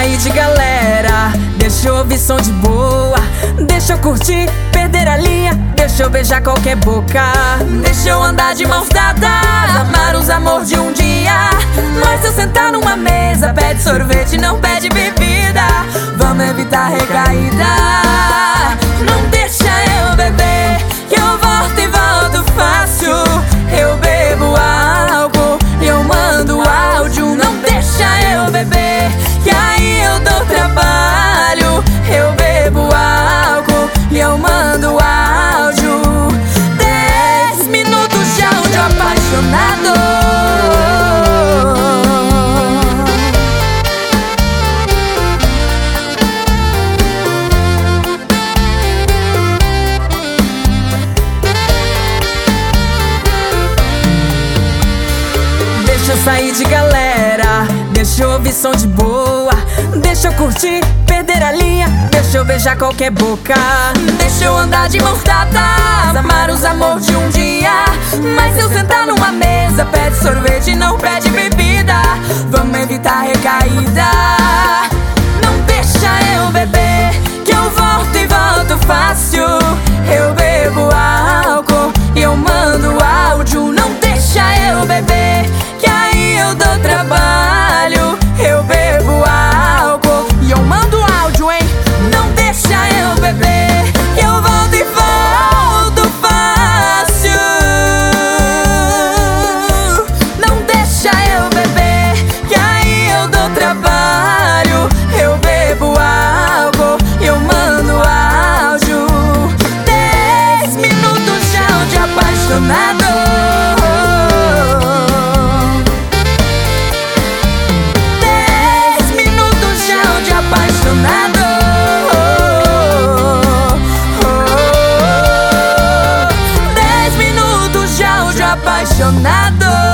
sair de galera, deixa eu ouvir som de boa, deixa eu curtir, perder a linha, deixa eu beijar qualquer boca, deixa eu andar de mãos dadas, amar os amor de um dia. Mas se eu sentar numa mesa, pede sorvete, não pede bebida, vamos evitar recaída. Não deixa eu beber, que eu volto e volto fácil. Eu bebo álcool e eu mando áudio. Não deixa eu beber, que aí eu dou trabalho. Eu bebo álcool e eu mando áudio. 10 minutos de áudio apaixonado. Deixa eu sair de galera, deixa eu ouvir som de boa, deixa eu curtir, perder a linha, deixa eu beijar qualquer boca, deixa eu andar de mãos dadas, amar os amor de um dia. Mas se eu sentar numa mesa, pede sorvete, não pede bebida, vamos evitar recaída. Não deixa eu beber, que eu volto e volto fácil. Eu bebo álcool e eu mando áudio. Não deixa eu beber, que aí eu dou trabalho. Eu bebo álcool e eu mando áudio, hein? Não deixa eu beber, que eu volto e volto fácil. Não deixa eu beber, que aí eu dou trabalho. Eu bebo álcool e eu mando áudio. 10 minutos de áudio apaixonado. Apaixonado.